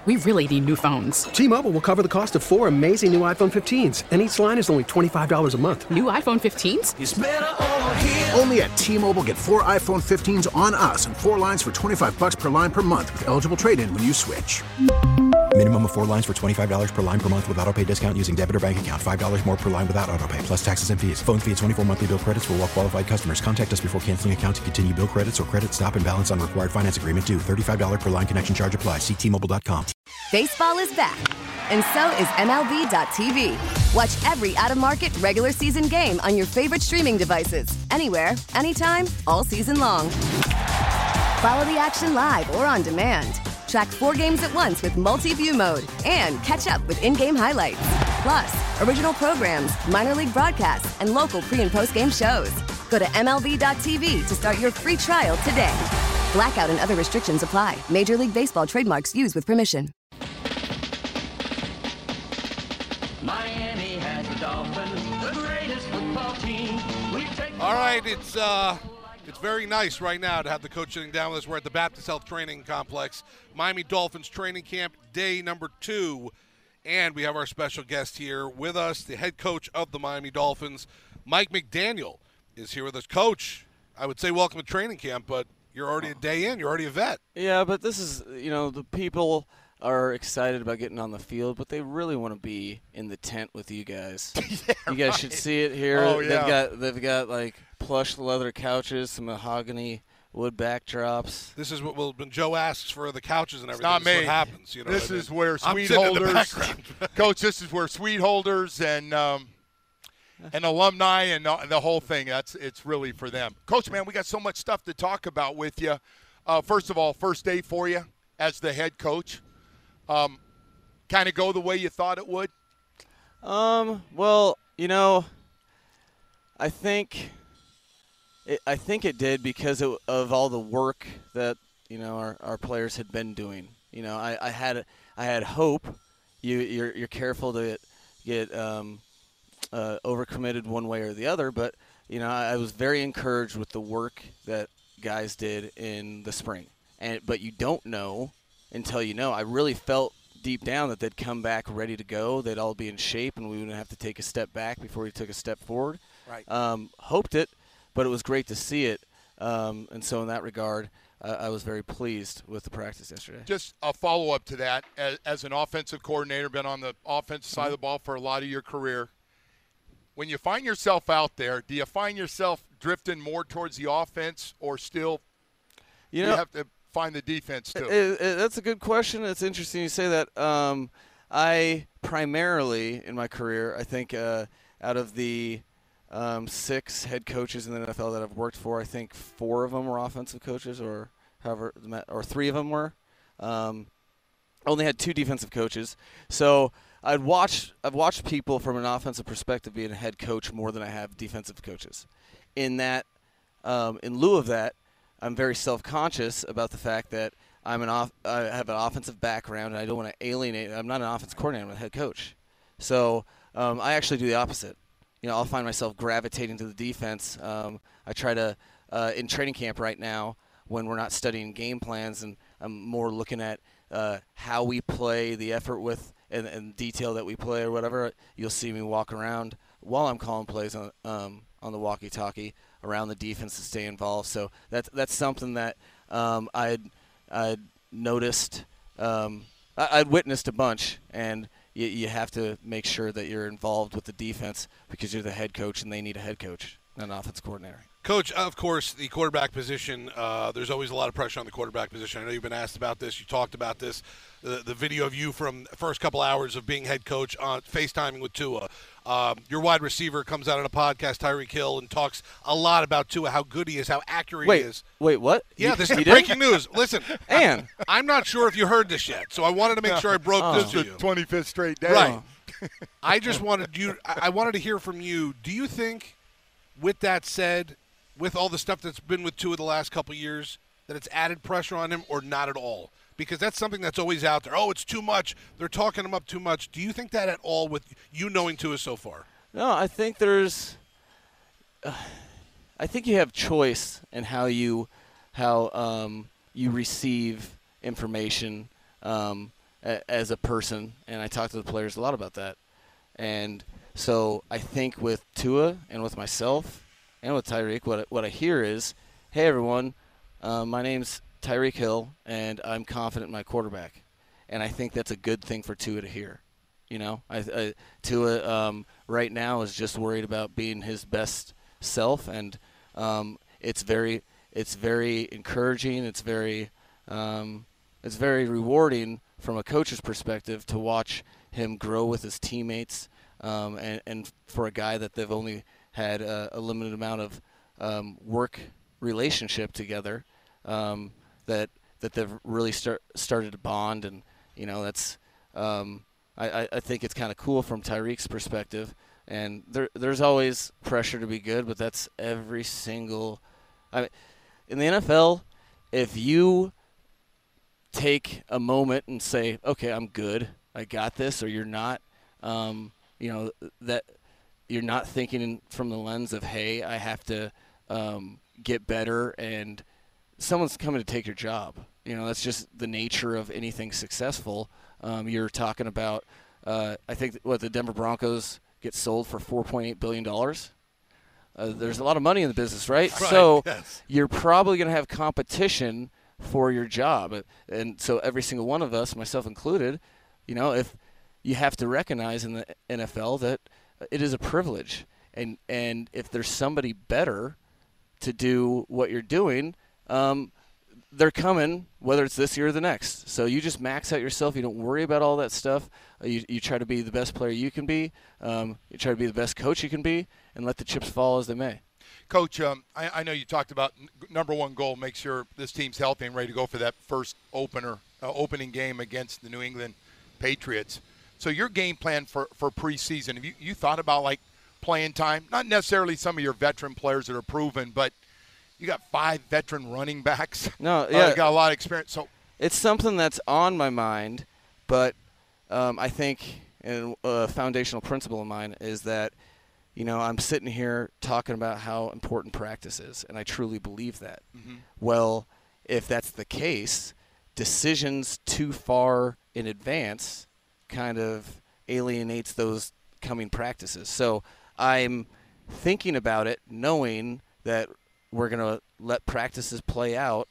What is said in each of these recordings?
We really need new phones. T-Mobile will cover the cost of 4 amazing new iPhone 15s, and each line is only $25 a month. New iPhone 15s? It's better over here. Only at T-Mobile, get 4 iPhone 15s on us and 4 lines for $25 per line per month with eligible trade-in when you switch. Minimum of 4 lines for $25 per line per month with autopay discount using debit or bank account. $5 more per line without autopay, plus taxes and fees. Phone fee at 24 monthly bill credits for well-qualified customers. Contact us before canceling account to continue bill credits or credit stop and balance on required finance agreement due. $35 per line connection charge applies. See T-Mobile.com. Baseball is back, and so is MLB.tv. Watch every out-of-market regular season game on your favorite streaming devices, anywhere, anytime, all season long. Follow the action live or on demand. Track 4 games at once with multi-view mode and catch up with in-game highlights. Plus, original programs, minor league broadcasts, and local pre- and post-game shows. Go to MLB.tv to start your free trial today. Blackout and other restrictions apply. Major League Baseball trademarks used with permission. Miami has the Dolphins, the greatest football team. All right, it's very nice right now to have the coach sitting down with us. We're at the Baptist Health Training Complex, Miami Dolphins training camp day number 2, and we have our special guest here with us, the head coach of the Miami Dolphins, Mike McDaniel, is here with us. Coach, I would say welcome to training camp, but you're already a day in. You're already a vet. Yeah, but this is, the people are excited about getting on the field, but they really want to be in the tent with you guys. Yeah, you guys should see it here. Oh, yeah. They've got like plush leather couches, some mahogany wood backdrops. This is when Joe asks for the couches and everything. It's not this me. Is what happens. This is where I'm suite sitting in the holders, background. Coach. This is where suite holders and alumni and the whole thing. It's really for them. Coach, man, we got so much stuff to talk about with you. First of all, first day for you as the head coach. Kind of go the way you thought it would? Well, I think it did because of all the work that our players had been doing. I had hope. You're careful to get overcommitted one way or the other, but I was very encouraged with the work that guys did in the spring. But you don't know until you know. I really felt deep down that they'd come back ready to go. They'd all be in shape, and we wouldn't have to take a step back before we took a step forward. Right. Hoped it, but it was great to see it. And so in that regard, I was very pleased with the practice yesterday. Just a follow-up to that. As an offensive coordinator, been on the offensive side of the ball for a lot of your career. When you find yourself out there, do you find yourself drifting more towards the offense or still you have to find the defense too? That's a good question. It's interesting you say that. I primarily, in my career, I think out of the 6 head coaches in the NFL that I've worked for, I think 4 of them were offensive coaches, or 3 of them were. Only had 2 defensive coaches. So I've watched people from an offensive perspective being a head coach more than I have defensive coaches. In that, in lieu of that, I'm very self-conscious about the fact that I have an offensive background, and I don't want to alienate. I'm not an offense coordinator. I'm a head coach. So I actually do the opposite. I'll find myself gravitating to the defense. I try to, in training camp right now, when we're not studying game plans, and I'm more looking at how we play, the effort with, and detail that we play or whatever, you'll see me walk around while I'm calling plays on the walkie-talkie around the defense to stay involved. So that's something that I'd noticed. I'd witnessed a bunch, and you have to make sure that you're involved with the defense because you're the head coach, and they need a head coach, not an offense coordinator. Coach, of course, the quarterback position, there's always a lot of pressure on the quarterback position. I know you've been asked about this. You talked about this, the video of you from the first couple hours of being head coach on FaceTiming with Tua. Your wide receiver comes out on a podcast, Tyreek Hill, and talks a lot about Tua, how good he is, how accurate he is. Wait, what? Yeah, this is breaking news. Listen, and I'm not sure if you heard this yet, so I wanted to make sure I broke this to you. 25th straight day. Right. I just wanted I wanted to hear from you. Do you think, with that said, with all the stuff that's been with Tua the last couple of years, that it's added pressure on him or not at all? Because that's something that's always out there. Oh, it's too much. They're talking him up too much. Do you think that at all with you knowing Tua so far? No, I think I think you have choice in how you receive information, and as a person, and I talk to the players a lot about that. And so I think with Tua and with myself and with Tyreek, what I hear is, hey, everyone, my name's Tyreek Hill, and I'm confident in my quarterback. And I think that's a good thing for Tua to hear. You know, Tua right now is just worried about being his best self, and it's very encouraging. It's very rewarding from a coach's perspective to watch him grow with his teammates, and for a guy that they've only had a limited amount of work relationship together, that they've really started to bond, and you know that's. I think it's kind of cool from Tyreek's perspective, and there's always pressure to be good, but that's every single. In the NFL, if you take a moment and say, "Okay, I'm good, I got this," or you're not, that you're not thinking from the lens of, "Hey, I have to get better," and someone's coming to take your job. You know, that's just the nature of anything successful. You're talking about, I think, the Denver Broncos get sold for $4.8 billion. There's a lot of money in the business, right? So yes. You're probably going to have competition for your job. And so every single one of us, myself included, you know, if you have to recognize in the NFL that it is a privilege. And if there's somebody better to do what you're doing, they're coming, whether it's this year or the next. So you just max out yourself. You don't worry about all that stuff. You try to be the best player you can be. You try to be the best coach you can be, and let the chips fall as they may. Coach, I know you talked about number one goal, make sure this team's healthy and ready to go for that first opening game against the New England Patriots. So your game plan for preseason, have you thought about, like, playing time? Not necessarily some of your veteran players that are proven, but you got 5 veteran running backs. No, yeah, got a lot of experience. So it's something that's on my mind, but I think a foundational principle of mine is that, you know, I'm sitting here talking about how important practice is, and I truly believe that. Mm-hmm. Well, if that's the case, decisions too far in advance kind of alienates those coming practices. So I'm thinking about it, knowing that we're going to let practices play out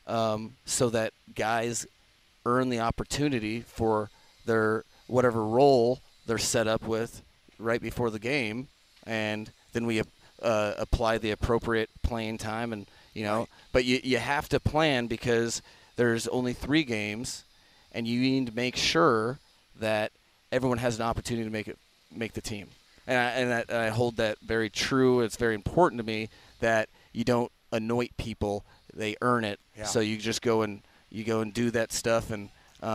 so that guys earn the opportunity for their whatever role they're set up with right before the game, and then we apply the appropriate playing time. And you know, right. But you have to plan because there's only 3 games, and you need to make sure that everyone has an opportunity to make the team. And I hold that very true. It's very important to me that you don't anoint people; they earn it. Yeah. So you just go and do that stuff, and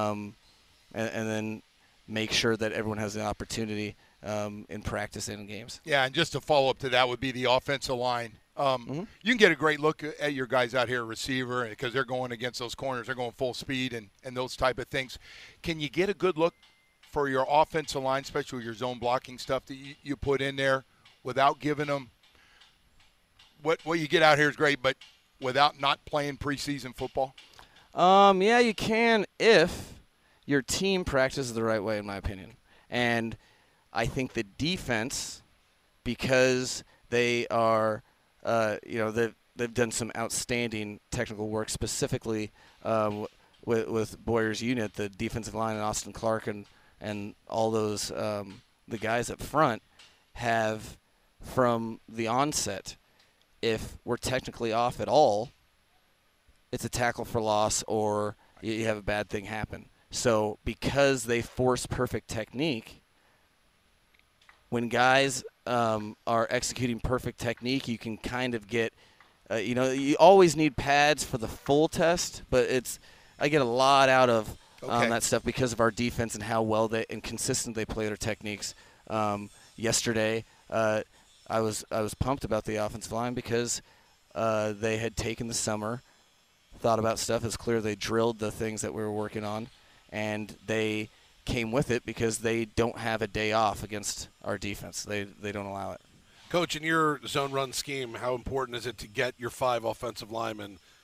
then make sure that everyone has an opportunity in practice and in games. Yeah, and just to follow up to that would be the offensive line. You can get a great look at your guys out here, receiver, because they're going against those corners. They're going full speed and those type of things. Can you get a good look for your offensive line, especially your zone blocking stuff that you put in there, without giving them what you get out here is great, but without not playing preseason football? Yeah, you can if your team practices the right way, in my opinion. And I think the defense, because they are, they've done some outstanding technical work, specifically with Boyer's unit, the defensive line, and Austin Clark and all those the guys up front have, from the onset, if we're technically off at all, it's a tackle for loss or you have a bad thing happen. So because they force perfect technique, when guys are executing perfect technique, you can kind of get, you always need pads for the full test, but I get a lot out of that stuff because of our defense and how well and consistent they play their techniques. Yesterday, I was pumped about the offensive line because they had taken the summer, thought about stuff. It's clear they drilled the things that we were working on, and they came with it because they don't have a day off against our defense. They don't allow it. Coach, in your zone run scheme, how important is it to get your 5 offensive linemen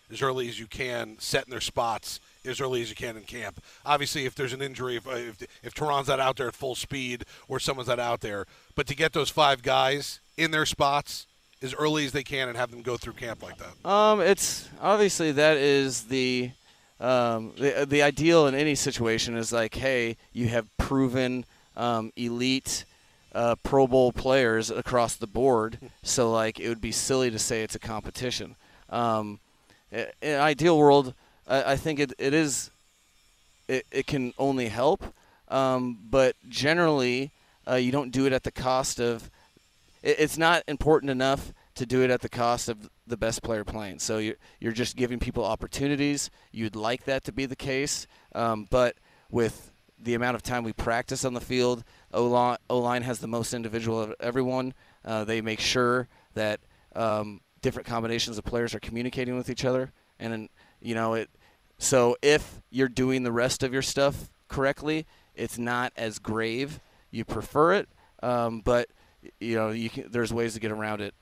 as early as you can, set in their spots as early as you can in camp. Obviously, if there's an injury, if Tehran's not out there at full speed or someone's not out there, but to get those 5 guys in their spots as early as they can and have them go through camp like that. It's obviously that is the ideal in any situation is like, hey, you have proven elite Pro Bowl players across the board, so like it would be silly to say it's a competition. In an ideal world, I think it can only help, but generally you don't do it at the cost of. It's not important enough to do it at the cost of the best player playing. So you're just giving people opportunities. You'd like that to be the case, but with the amount of time we practice on the field, O-line has the most individual of everyone. They make sure that different combinations of players are communicating with each other, and So if you're doing the rest of your stuff correctly, it's not as grave. You prefer it, but there's ways to get around it.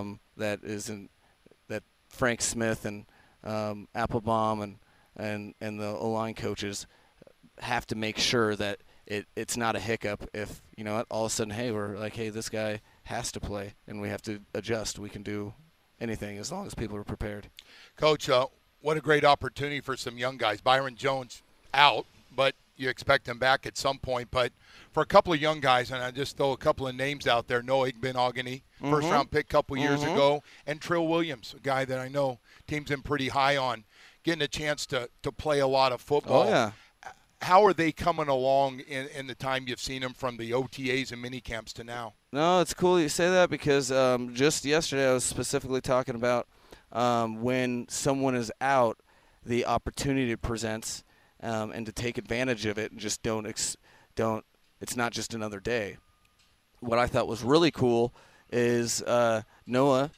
That Frank Smith and Applebaum and the O-line coaches have to make sure that it's not a hiccup if, all of a sudden, hey, we're like, hey, this guy has to play and we have to adjust. We can do anything as long as people are prepared. Coach, what a great opportunity for some young guys. Byron Jones out, but you expect him back at some point. But for a couple of young guys, and I just throw a couple of names out there, Noah Igbenogany, first-round pick a couple years ago, and Trill Williams, a guy that I know teams been pretty high on, getting a chance to play a lot of football. Oh, yeah. How are they coming along in the time you've seen them from the OTAs and minicamps to now? No, it's cool you say that because just yesterday I was specifically talking about when someone is out, the opportunity it presents and to take advantage of it and just don't. It's not just another day. What I thought was really cool is Noah.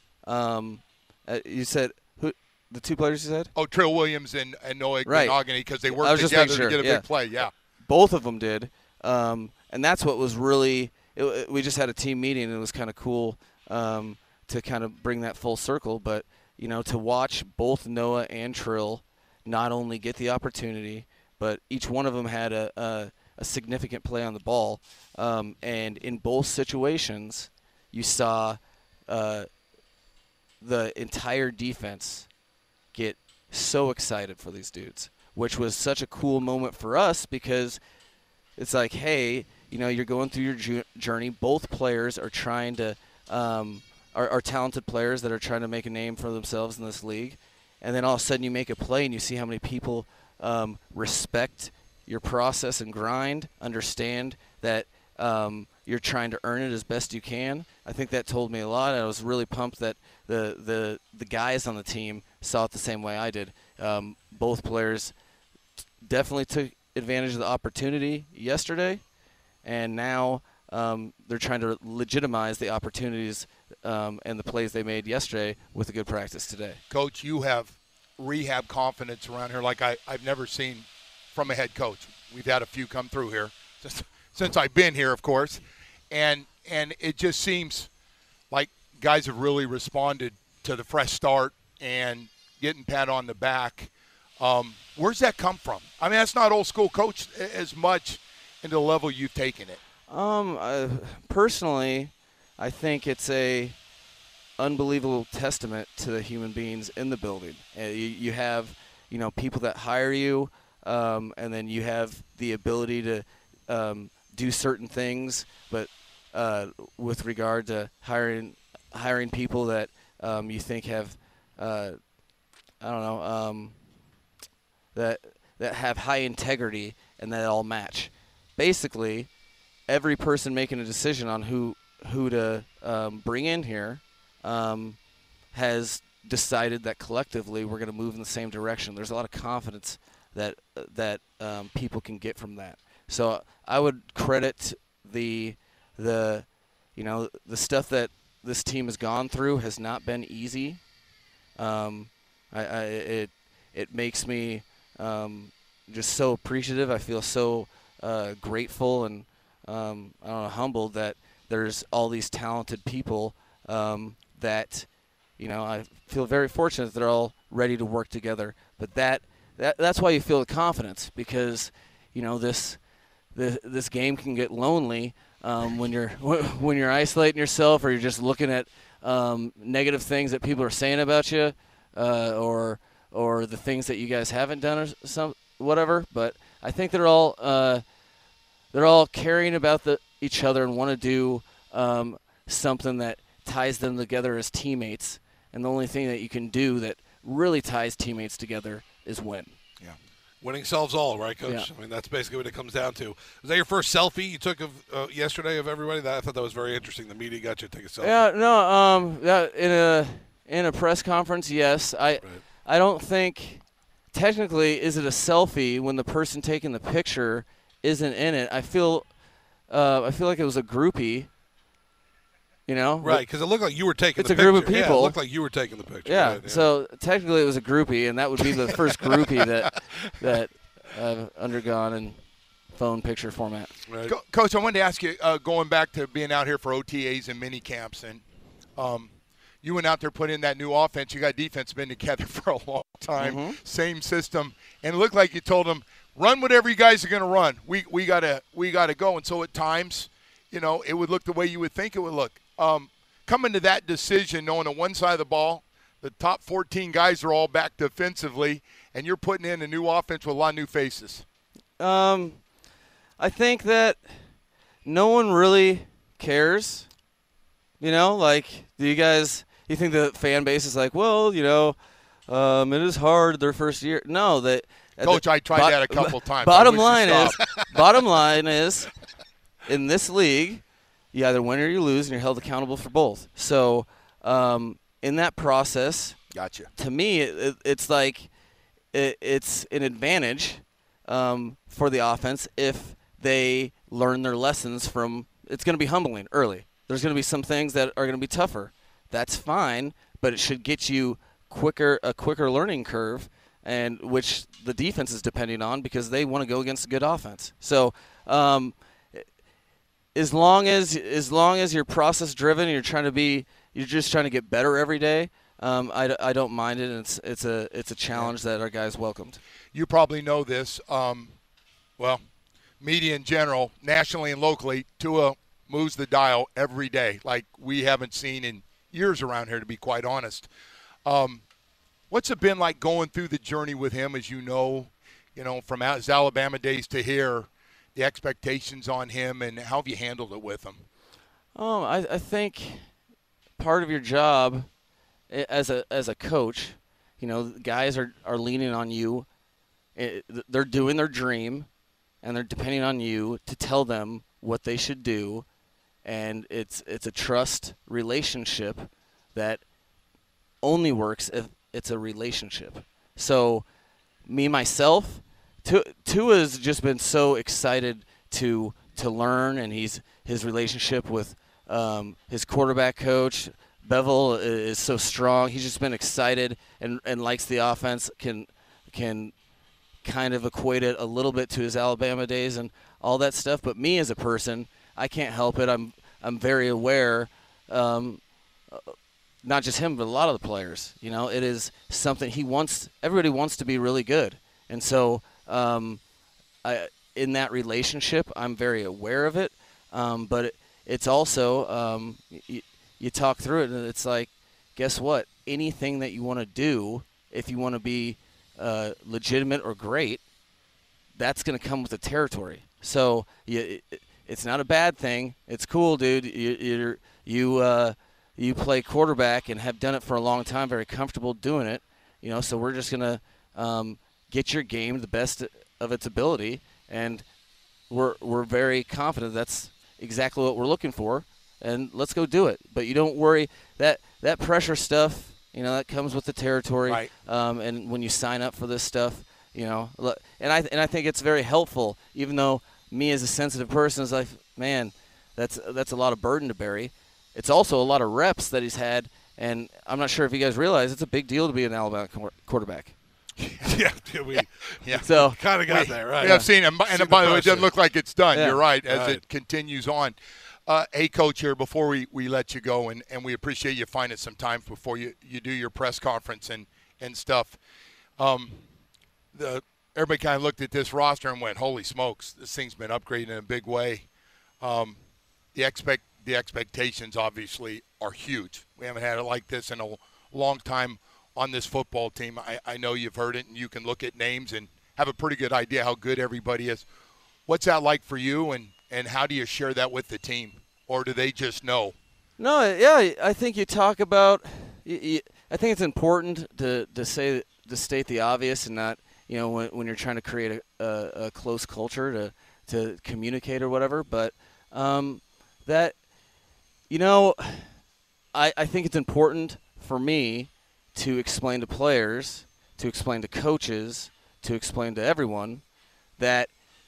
You said who? The 2 players you said? Oh, Trill Williams and Noah Right. Igbenogany, because they worked together to get a big play. Yeah, both of them did, and that's what was really. We just had a team meeting, and it was kind of cool to kind of bring that full circle. But to watch both Noah and Trill not only get the opportunity, but each one of them had a significant play on the ball, and in both situations, you saw the entire defense get so excited for these dudes, which was such a cool moment for us because it's like, hey, you're going through your journey. Both players are trying to are talented players that are trying to make a name for themselves in this league, and then all of a sudden you make a play and you see how many people respect your process and grind, understand that you're trying to earn it as best you can. I think that told me a lot. I was really pumped that the guys on the team saw it the same way I did. Both players definitely took advantage of the opportunity yesterday, and now they're trying to legitimize the opportunities and the plays they made yesterday with a good practice today. Coach, you have rehab confidence around here like I've never seen from a head coach. We've had a few come through here since I've been here, of course, and it just seems like guys have really responded to the fresh start and getting pat on the back. Where's that come from? I mean, that's not old school coach as much into the level you've taken it. Personally, I think it's a unbelievable testament to the human beings in the building. You have, people that hire you, and then you have the ability to do certain things, but with regard to hiring people that you think have, that have high integrity and that all match. Basically, every person making a decision on who to bring in here has decided that collectively we're going to move in the same direction. There's a lot of confidence that people can get from that. So I would credit the stuff that this team has gone through has not been easy. It makes me just so appreciative. I feel so grateful and humbled that there's all these talented people that I feel very fortunate that they're all ready to work together. But that's why you feel the confidence, because this game can get lonely when you're isolating yourself, or you're just looking at negative things that people are saying about you, or the things that you guys haven't done, or whatever. But I think they're all caring about each other and want to do something that ties them together as teammates. And the only thing that you can do that really ties teammates together is win. Yeah, winning solves all, right, Coach? Yeah. I mean, that's basically what it comes down to. Was that your first selfie you took of yesterday of everybody? I thought that was very interesting. The media got you to take a selfie. Yeah, no, in a press conference, yes. I don't think technically is it a selfie when the person taking the picture isn't in it. I feel like it was a groupie. Right, because it looked like you were taking the picture. It's a group of people. Yeah, it looked like you were taking the picture. Yeah, right, yeah. So technically it was a groupie, and that would be the first groupie that I've undergone in phone picture format. Right. Coach, I wanted to ask you, going back to being out here for OTAs and mini camps, and you went out there, put in that new offense. You got defense been together for a long time, same system, and it looked like you told them, run whatever you guys are going to run. We gotta go. And so at times, it would look the way you would think it would look. Coming to that decision, knowing on one side of the ball, the top 14 guys are all back defensively, and you're putting in a new offense with a lot of new faces. I think that no one really cares. Do you guys? You think the fan base is like, well, it is hard their first year. No, that. Coach, I tried that a couple times. Bottom line is, in this league, you either win or you lose, and you're held accountable for both. So, in that process, gotcha. To me, it's like it's an advantage for the offense if they learn their lessons from. It's going to be humbling early. There's going to be some things that are going to be tougher. That's fine, but it should get you a quicker learning curve, and which the defense is depending on because they want to go against a good offense. So. As long as you're process driven, you're just trying to get better every day. I don't mind it, and it's a challenge that our guys welcomed. You probably know this. Media in general, nationally and locally, Tua moves the dial every day, like we haven't seen in years around here, to be quite honest. What's it been like going through the journey with him, as from his Alabama days to here? The expectations on him, and how have you handled it with him? I think part of your job as a coach, guys are leaning on you. They're doing their dream, and they're depending on you to tell them what they should do, and it's a trust relationship that only works if it's a relationship. So, myself. Tua's just been so excited to learn, and his relationship with his quarterback coach Bevel is so strong. He's just been excited and likes the offense. Can kind of equate it a little bit to his Alabama days and all that stuff. But me as a person, I can't help it. I'm very aware. Not just him, but a lot of the players. It is something everybody wants to be really good, and so. In that relationship, I'm very aware of it, but it's also you talk through it, and it's like, guess what? Anything that you want to do, if you want to be legitimate or great, that's going to come with the territory. So it's not a bad thing. It's cool, dude. You play quarterback and have done it for a long time, very comfortable doing it. So we're just going to get your game the best of its ability, and we're very confident that's exactly what we're looking for, and let's go do it. But you don't worry that pressure stuff, that comes with the territory, right. And when you sign up for this stuff, and I think it's very helpful, even though me as a sensitive person is like, man, that's a lot of burden to bury. It's also a lot of reps that he's had, and I'm not sure if you guys realize it's a big deal to be an Alabama quarterback. we So kind of got that right. We have seen him, and by the way, it doesn't look like it's done. Yeah. You're right, as it continues on. Hey, Coach, here, before we let you go, and we appreciate you finding some time before you do your press conference and and stuff. Everybody kind of looked at this roster and went, holy smokes, this thing's been upgraded in a big way. The expectations obviously are huge. We haven't had it like this in a long time on this football team. I know you've heard it, and you can look at names and have a pretty good idea how good everybody is. What's that like for you, and how do you share that with the team? Or do they just know? No, yeah, I think you talk about I think it's important to state the obvious and not, when you're trying to create a close culture to communicate or whatever. But that, I think it's important for me to explain to players, to explain to coaches, to explain to everyone that,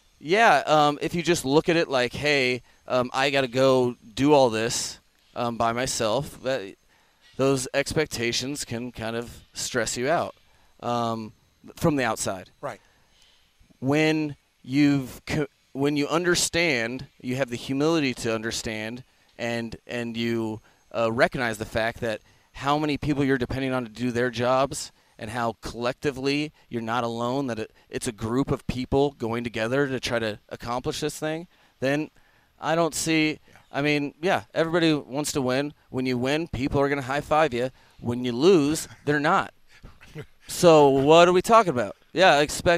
if you just look at it like, hey, I got to go do all this by myself, those expectations can kind of stress you out from the outside. Right. When you understand, you have the humility to understand, and you recognize the fact that how many people you're depending on to do their jobs, and how collectively you're not alone, that it's a group of people going together to try to accomplish this thing, then I don't see – everybody wants to win. When you win, people are going to high-five you. When you lose, they're not. So what are we talking about? Yeah,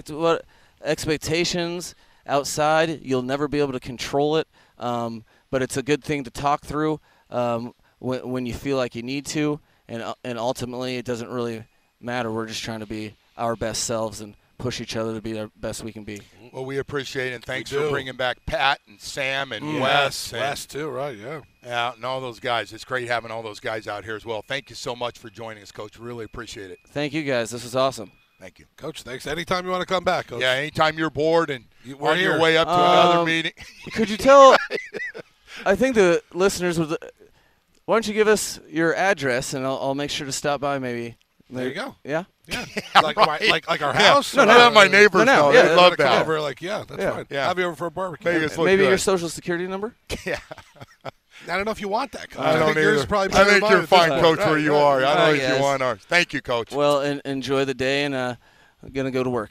expectations outside, you'll never be able to control it, but it's a good thing to talk through when you feel like you need to, and ultimately it doesn't really matter. We're just trying to be our best selves and push each other to be the best we can be. Well, we appreciate it, and thanks for bringing back Pat and Sam and Wes. Wes, too, right, yeah. Yeah, and all those guys. It's great having all those guys out here as well. Thank you so much for joining us, Coach. Really appreciate it. Thank you, guys. This was awesome. Thank you. Coach, thanks. Anytime you want to come back, Coach. Yeah, anytime you're bored and we're on here. your way up to another meeting. Could you tell – I think the listeners would – why don't you give us your address, and I'll make sure to stop by maybe. There you go. Yeah? Yeah. Right. like our house? No, let my neighbors know. Yeah, They love Come that. over, that's fine. Yeah. Have you over for a barbecue. Maybe your social security number? Yeah. I don't know if you want that, Coach. I don't think yours either. is probably I better think than you're mine fine, at this Coach, point. where you are. I don't think guys. you want ours. Thank you, Coach. Well, enjoy the day, and I'm going to go to work.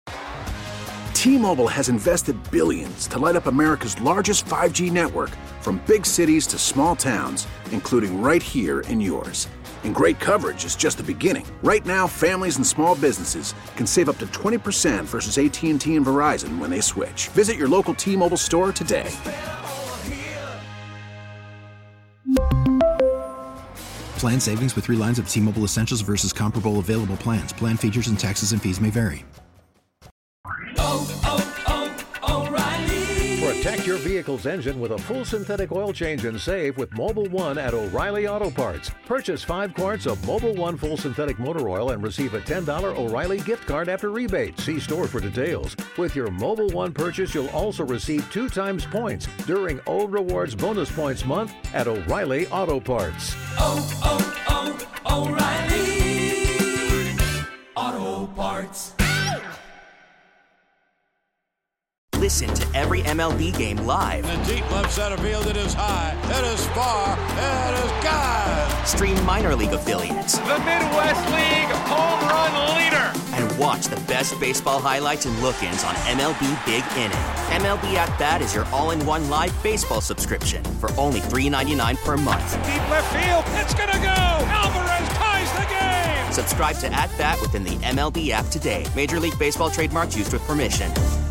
T-Mobile has invested billions to light up America's largest 5G network, from big cities to small towns, including right here in yours. And great coverage is just the beginning. Right now, families and small businesses can save up to 20% versus AT&T and Verizon when they switch. Visit your local T-Mobile store today. Plan savings with 3 lines of T-Mobile Essentials versus comparable available plans. Plan features and taxes and fees may vary. Protect your vehicle's engine with a full synthetic oil change and save with Mobil 1 at O'Reilly Auto Parts. Purchase 5 quarts of Mobil 1 full synthetic motor oil and receive a $10 O'Reilly gift card after rebate. See store for details. With your Mobil 1 purchase, you'll also receive 2 times points during O Rewards Bonus Points Month at O'Reilly Auto Parts. O'Reilly Auto Parts. Listen to every MLB game live. In the deep left center field, it is high, it is far, it is gone. Stream minor league affiliates. The Midwest League home run leader. And watch the best baseball highlights and look-ins on MLB Big Inning. MLB At Bat is your all-in-one live baseball subscription for only $3.99 per month. Deep left field, it's gonna go. Alvarez ties the game. Subscribe to At Bat within the MLB app today. Major League Baseball trademarks used with permission.